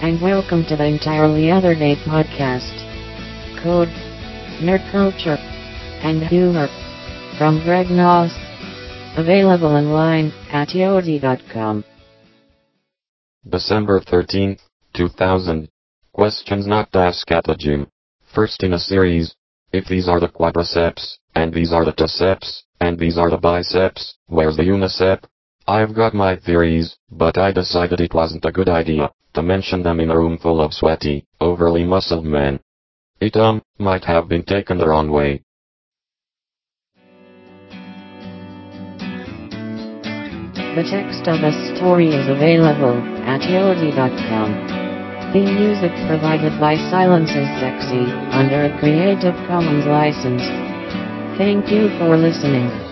and welcome to the Entirely Other Day podcast. Code, nerd culture, and humor. From Greg Noss. Available online at yodi.com. December 13th, 2000. Questions not asked at the gym. First in a series. If these are the quadriceps, and these are the triceps, and these are the biceps, where's the unicep? I've got my theories, but I decided it wasn't a good idea to mention them in a room full of sweaty, overly muscled men. It might have been taken the wrong way. The text of the story is available at yodi.com. Theme music provided by Silence is Sexy under a Creative Commons license. Thank you for listening.